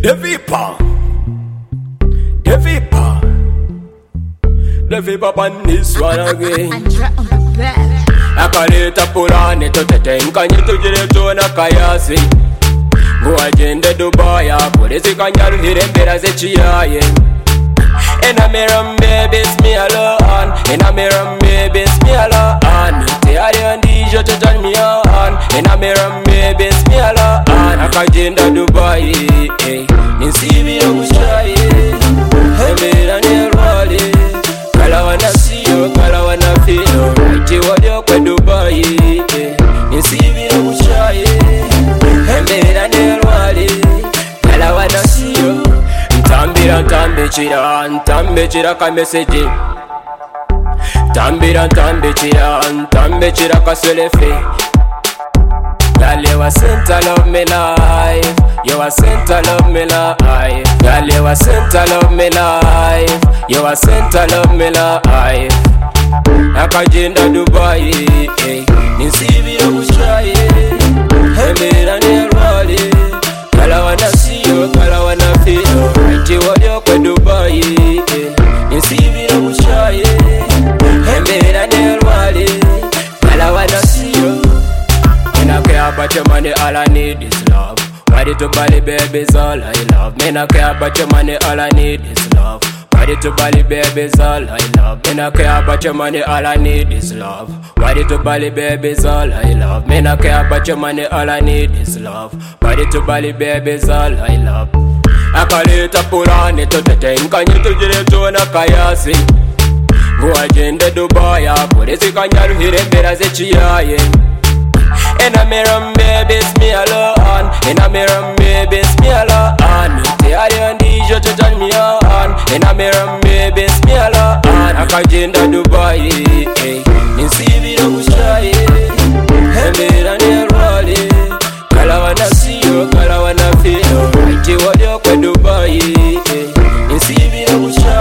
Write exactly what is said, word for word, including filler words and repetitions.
The Vipa, the Vipa, the Vipa on this one again. Akaleta pulani totetenkanye tugire tona kayasi Guagende Dubaya polisi kanyaruhire mbera zechiyaye In a mirror baby me alone In a mirror baby me alone Te ari andijo to turn me on In a mirror baby me alone Akagenda Dubai Ninsibira kushaye Mbera nerwale Kala wana siyo kala wana feel Right wadi okwe Dubai Ninsibira kushaye Mbera nerwale Kala wana siyo Tambira tambechira tambechira ka message Tambira tambechira tambechira ka selefe Girl, you a center love me life. You a center love me life. Girl, you a center love me life. You a center love me life. Akagenda Dubai, ninsibira kushaye. Mbera nerwale. Kala wana siyo, kala wana feel. Right wadi okwe Dubai, ninsibira kushaye. Mbera nerwale. Kala wana siyo. Me not care about your money, all I need is love. Body to body, baby's all I love. Me not care about your money, all I need is love. Body to body, baby's all I love. Me not care about your money, all I need is love. Body to body, baby's all I love. Me not care about your money, all I need is love. Body to body, baby's all I love. Akaleta pulani totetenkanye tugire tona kayasi Guagende Dubaya polisi kanyaruhire mbera zechiyaye In a mirror, baby, it's me alone. In a mirror, baby, it's me alone. Te ari andijo to turn me on. In a mirror, baby, it's me alone. Akagenda Dubai, ninsibira kushaye. Mbera nerwale. Kala wana siyo, kala wana feel. Right wadi okwe Dubai, ninsibira kushaye.